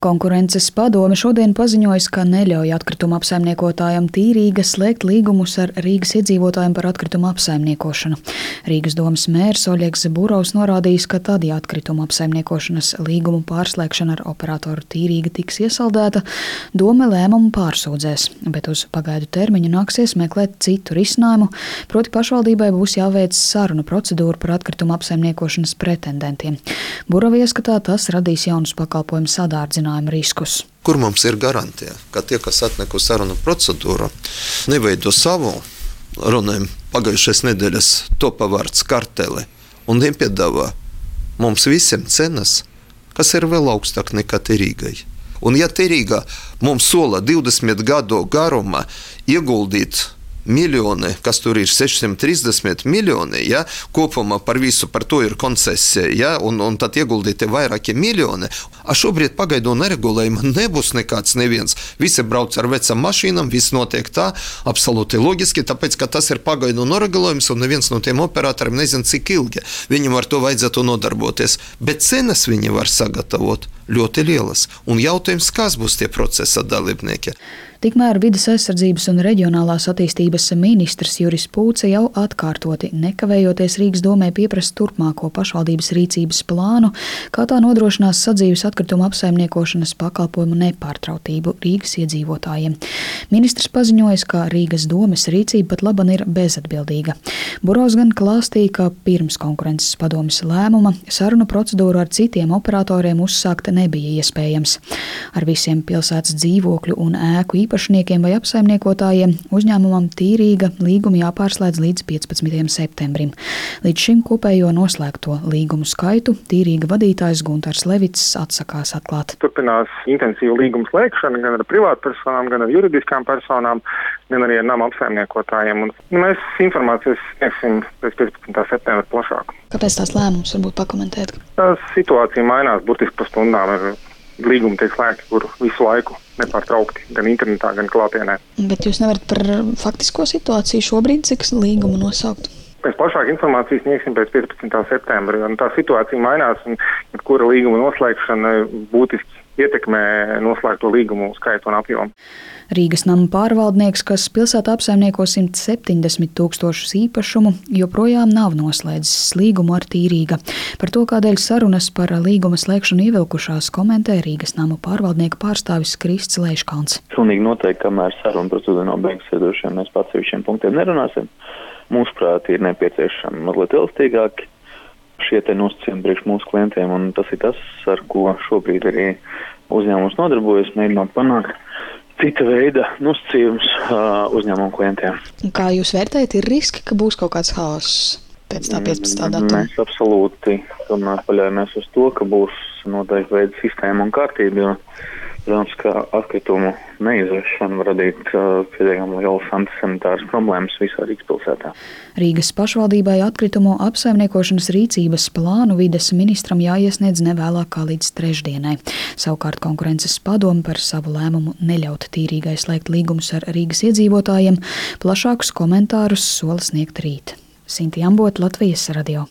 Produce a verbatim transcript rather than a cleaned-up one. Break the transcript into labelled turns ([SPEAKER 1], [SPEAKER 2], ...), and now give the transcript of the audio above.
[SPEAKER 1] Konkurences padome šodien paziņoja, ka neļauj atkritumu apsaimniekotājam Tīrīga slēgt līgumus ar Rīgas iedzīvotājiem par atkritumu apsaimniekošanu. Rīgas domes mērs Oļegs Burovs norādījis, ka tad, ja atkritumu apsaimniekošanas līgumu pārslēgšana ar operatoru Tīrīga tiks iesaldēta, dome lēmumu pārsūdzēs, bet uz pagaidu termiņu nāksies meklēt citu risinājumu, proti pašvaldībai būs jāveic sarunu procedūru par atkritumu apsaimniekošanas pretendentiem. Burovi ieskatā tas radīs jaunus pakalpojumu sadārdzinājumu riskus.
[SPEAKER 2] Kur mums ir garantija, ka tie, kas atnek uz sarunu procedūru, neveido savu, runājam, pagājušais nedēļas topavārds karteli un nepiedāvā mums visiem cenas, kas ir vēl augstāk nekā Tīrīgai. Un ja Tīrīga mums sola divdesmit gadu garumā ieguldīt miljoni, kas tur ir sešsimt trīsdesmit miljoni, ja, kopumā par visu, par to ir koncesija, ja, un, un tad ieguldīti vairāki miljoni, a šobrīd pagaidu neregulējuma nebūs nekāds neviens. Visi brauc ar vecam mašīnam, viss notiek tā, absolūti loģiski, tāpēc, ka tas ir pagaidu noregulējums, un neviens no tiem operatoriem nezin, cik ilgi viņam ar to vajadzētu nodarboties. Bet cenas viņi var sagatavot ļoti lielas, un jautājums, kas būs tie procesa dalībnieki.
[SPEAKER 1] Tikmēr Vides aizsardzības un reģionālās attīstības ministrs Juris Pūce jau atkārtoti nekavējoties Rīgas domē pieprasa turpmāko pašvaldības rīcības plānu, kā tā nodrošinās sadzīves atkritumu apsaimniekošanas pakalpojumu nepārtrautību Rīgas iedzīvotājiem. Ministrs paziņoja, ka Rīgas domes rīcība pat laban ir bezatbildīga. Burovs gan klāstīja, ka pirms konkurences padomes lēmuma sarunu procedūru ar citiem operatoriem uzsākt nebija iespējams. Ar visiem pilsētas dzīvokļu un ēku īpašniekiem vai apsaimniekotājiem uzņēmumam Tīrīga līgumu jāpārslēdz līdz piecpadsmitajam septembrim. Līdz šim kopējo noslēgto līgumu skaitu Tīrīga vadītājs Guntars Levits atsakās atklāt.
[SPEAKER 3] Turpinās intensīva līguma slēgšana gan ar privātpersonām, gan ar juridiskām personām, gan arī ar nama apsaimniekotājiem. Un mēs informācijas sniegsim pēc piecpadsmitā septembra plašāk.
[SPEAKER 1] Kāpēc tās lēmums varbūt pakomentēt?
[SPEAKER 3] Tā situācija mainās burtiski pa stundām. Ir līgumi tiek slēgti, kur visu laiku nepārtraukti, gan internetā, gan klātienē.
[SPEAKER 1] Bet jūs nevarat par faktisko situāciju šobrīd, cik līgumu nosaukt?
[SPEAKER 3] Mēs plašāk informācijas sniegsim pēc piecpadsmitā septembra, un tā situācija mainās, un kura līguma noslēgšana būtiski ietekmē noslēgto līgumu skaitu un apjomu.
[SPEAKER 1] Rīgas nama pārvaldnieks, kas pilsētā apsaimnieko simt septiņdesmit tūkstošus īpašumu, joprojām nav noslēdzis līgumu ar Tīrīga. Par to, kādēļ sarunas par līguma slēgšanu ievilkušās, komentē Rīgas nama pārvaldnieka pārstāvis Krists Leiškalns.
[SPEAKER 4] Pilnīgi noteikti, kamēr saruna procedūra nav beigusies, droši vien mēs par atsevišķiem punktiem nerunāsim. Mūsuprāt, ir nepieciešami mazliet elastīgāki šie te nosacījumi priekš mūsu klientiem, un tas ir tas, ar ko šobrīd arī uzņēmums nodarbojas, mēģinot panākt cita veida nosacījums uh, uzņēmumu klientiem.
[SPEAKER 1] Kā jūs vērtējat, ir riski, ka būs kaut kāds haoss pēc tā piecpadsmitā datuma?
[SPEAKER 4] Mēs absolūti tomēr paļaujamies uz to, ka būs noteikti veida sistēma un kārtība, jo protams, ka atkritumu neizvešana var radīt uh, pietiekami lielas antisanitāras problēmas visā Rīgas pilsētā.
[SPEAKER 1] Rīgas pašvaldībai atkritumu apsaimniekošanas rīcības plānu vides ministram jāiesniedz nevēlāk kā līdz trešdienai. Savukārt konkurences padome par savu lēmumu neļaut Tīrīgai slēgt līgumus ar Rīgas iedzīvotājiem plašākus komentārus sola sniegt rīt. Sinti Ambota, Latvijas radio.